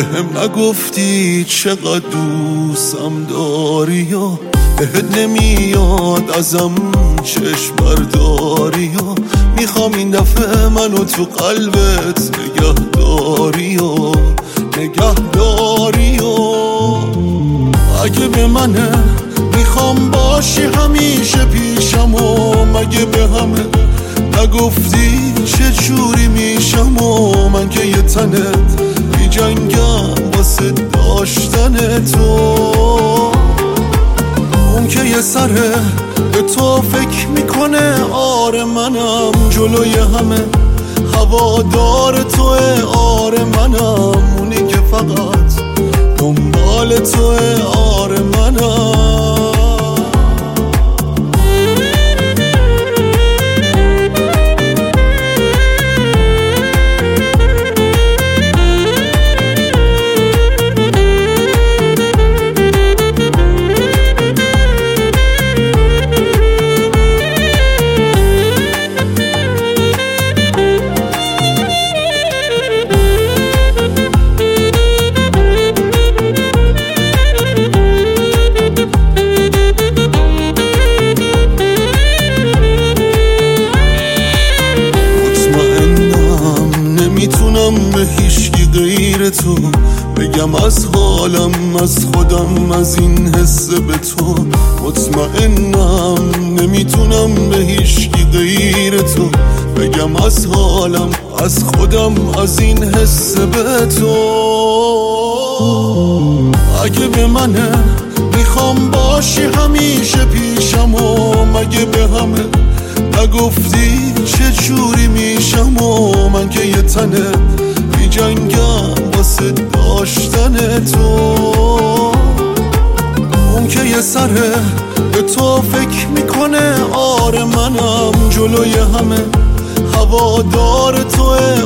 بهم نگفتی چقدر دوستم داری یا بهت نمیاد ازم چشم برداری یا میخوام این دفعه منو تو قلبت نگهداری اگه به منه میخوام باشی همیشه پیشم و مگه به همه نگفتی چه جوری میشم و من که یه تنت بی جنگم واسه داشتن تو اون که یه سره به تو فکر میکنه آره منم جلوی همه هوادار توه آره منم اونی که فقط دنبال توه آره منم به هیچکی غیر تو بگم از حالم از خودم از این حس به تو مطمئنم نمیتونم به هیچکی غیر تو بگم از حالم از خودم از این حس به تو اگه به منه میخوام باشی همیشه پیشم و مگه به همه نگفتی چه جوری میشم و من که یه تنه بی جنگم واسه داشتن تو اون که یه سره به تو فکر میکنه آره منم جلوی همه هوادار توه